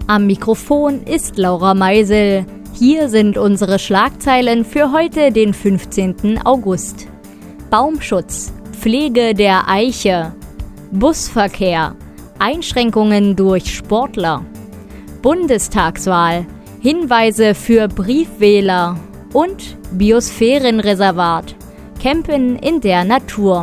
Am Mikrofon ist Laura Meisel. Hier sind unsere Schlagzeilen für heute, den 15. August. Baumschutz, Pflege der Eiche, Busverkehr, Einschränkungen durch Sportler, Bundestagswahl, Hinweise für Briefwähler und Biosphärenreservat, Campen in der Natur.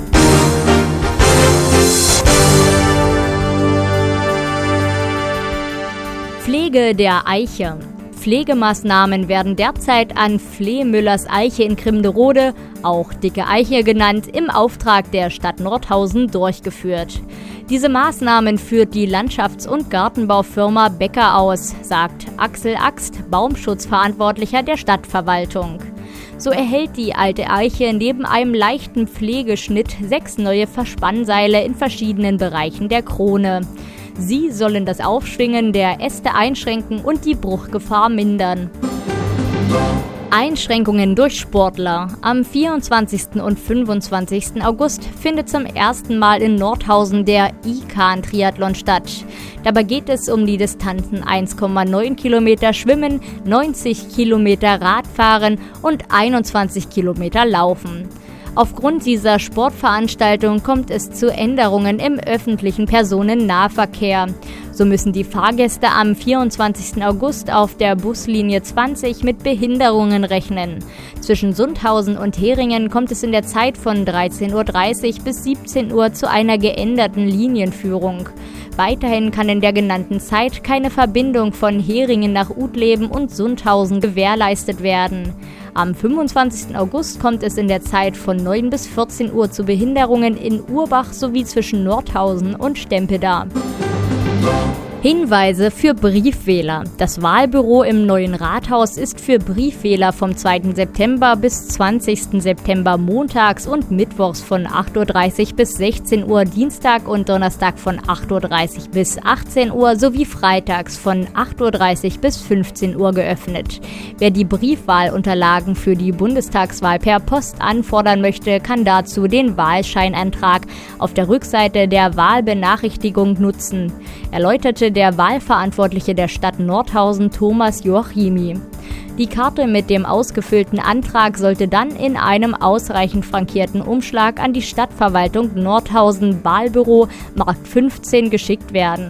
Pflege der Eiche. Pflegemaßnahmen werden derzeit an Flehmüllers Eiche in Grimderode, auch Dicke Eiche genannt, im Auftrag der Stadt Nordhausen durchgeführt. Diese Maßnahmen führt die Landschafts- und Gartenbaufirma Becker aus, sagt Axel Axt, Baumschutzverantwortlicher der Stadtverwaltung. So erhält die alte Eiche neben einem leichten Pflegeschnitt 6 neue Verspannseile in verschiedenen Bereichen der Krone. Sie sollen das Aufschwingen der Äste einschränken und die Bruchgefahr mindern. Einschränkungen durch Sportler. Am 24. und 25. August findet zum ersten Mal in Nordhausen der ICAN-Triathlon statt. Dabei geht es um die Distanzen 1,9 Kilometer Schwimmen, 90 Kilometer Radfahren und 21 Kilometer Laufen. Aufgrund dieser Sportveranstaltung kommt es zu Änderungen im öffentlichen Personennahverkehr. So müssen die Fahrgäste am 24. August auf der Buslinie 20 mit Behinderungen rechnen. Zwischen Sundhausen und Heringen kommt es in der Zeit von 13:30 Uhr bis 17 Uhr zu einer geänderten Linienführung. Weiterhin kann in der genannten Zeit keine Verbindung von Heringen nach Utleben und Sundhausen gewährleistet werden. Am 25. August kommt es in der Zeit von 9 bis 14 Uhr zu Behinderungen in Urbach sowie zwischen Nordhausen und Stempeda. Hinweise für Briefwähler. Das Wahlbüro im Neuen Rathaus ist für Briefwähler vom 2. September bis 20. September montags und mittwochs von 8:30 Uhr bis 16 Uhr, Dienstag und Donnerstag von 8:30 Uhr bis 18 Uhr sowie freitags von 8:30 Uhr bis 15 Uhr geöffnet. Wer die Briefwahlunterlagen für die Bundestagswahl per Post anfordern möchte, kann dazu den Wahlscheinantrag auf der Rückseite der Wahlbenachrichtigung nutzen, erläuterte der Wahlverantwortliche der Stadt Nordhausen, Thomas Joachimi. Die Karte mit dem ausgefüllten Antrag sollte dann in einem ausreichend frankierten Umschlag an die Stadtverwaltung Nordhausen, Wahlbüro, Markt 15 geschickt werden.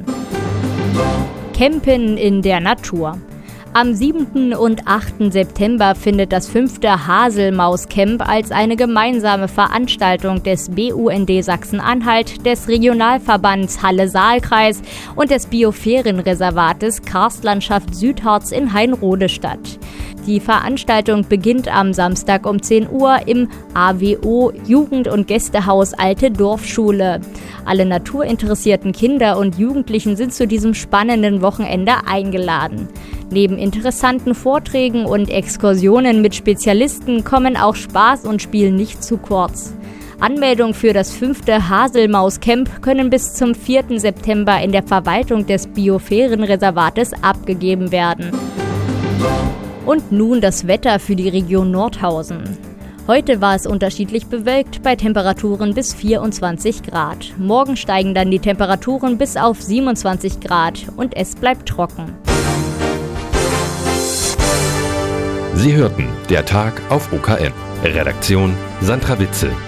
Campen in der Natur. Am 7. und 8. September findet das 5. Haselmaus-Camp als eine gemeinsame Veranstaltung des BUND Sachsen-Anhalt, des Regionalverbands Halle-Saal-Kreis und des Biosphärenreservates Karstlandschaft Südharz in Hainrode statt. Die Veranstaltung beginnt am Samstag um 10 Uhr im AWO Jugend- und Gästehaus Alte Dorfschule. Alle naturinteressierten Kinder und Jugendlichen sind zu diesem spannenden Wochenende eingeladen. Neben interessanten Vorträgen und Exkursionen mit Spezialisten kommen auch Spaß und Spiel nicht zu kurz. Anmeldungen für das 5. Haselmaus-Camp können bis zum 4. September in der Verwaltung des Biosphärenreservates abgegeben werden. Und nun das Wetter für die Region Nordhausen. Heute war es unterschiedlich bewölkt bei Temperaturen bis 24 Grad. Morgen steigen dann die Temperaturen bis auf 27 Grad und es bleibt trocken. Sie hörten der Tag auf OKN. Redaktion Sandra Witzel.